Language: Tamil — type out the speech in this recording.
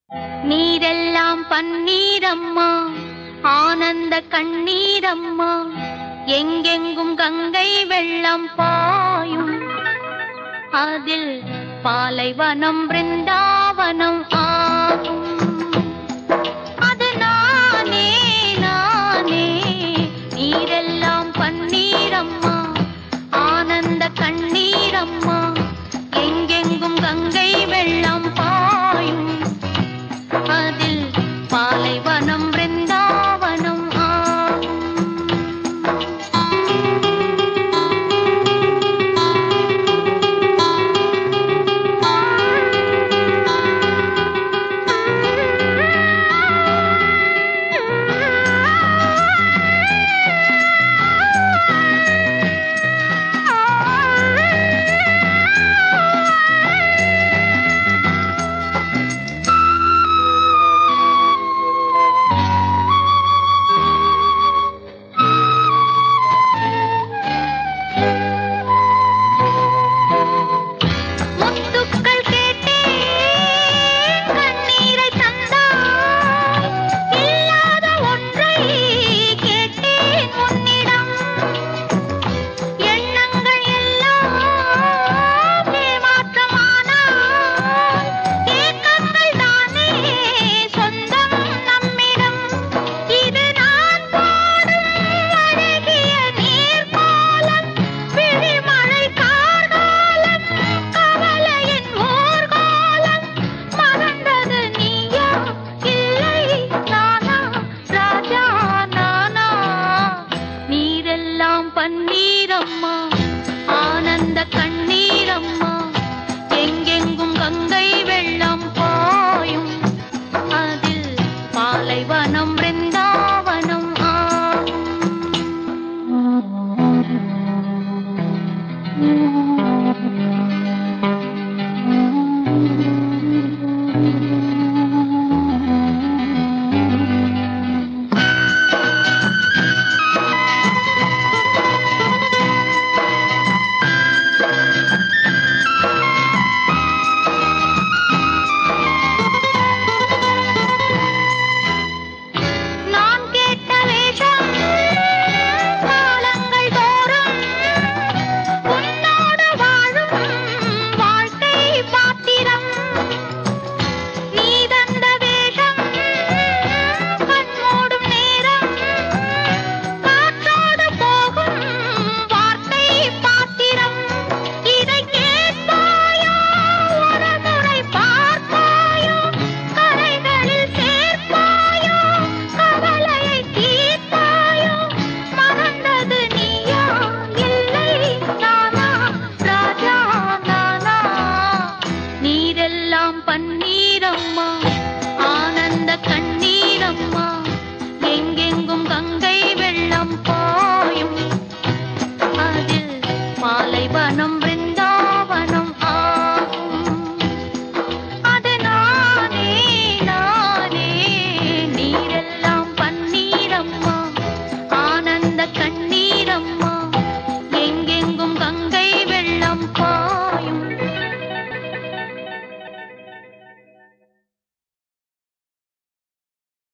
நீரெல்லாம் பன்னீரம்மா, ஆனந்த கண்ணீரம்மா, எங்கெங்கும் கங்கை வெள்ளம் பாயும், அதில் பாலைவனம் பிருந்தாவனம் ஆகும். அது நானே நானே. நீரெல்லாம் பன்னீரம்மா, ஆனந்த கண்ணீரம்மா, எங்கெங்கும் கங்கை வெள்ளம் பாயும், அதில் பாலைவனம் பிருந்தாவனம் ஆகும். பன்னீரம்மா, ஆனந்த கண்ணீரம்மா, எங்கெங்கும் கங்கை வெள்ளம் பாயும், அதில் பாலைவனம் பிருந்தாவனம் ஆகும். பன்னீரம்மா, ஆனந்த கண்ணீரம்மா, எங்கெங்கும் கங்கை வெள்ளம் பாயும், அதில் பாலைவனம்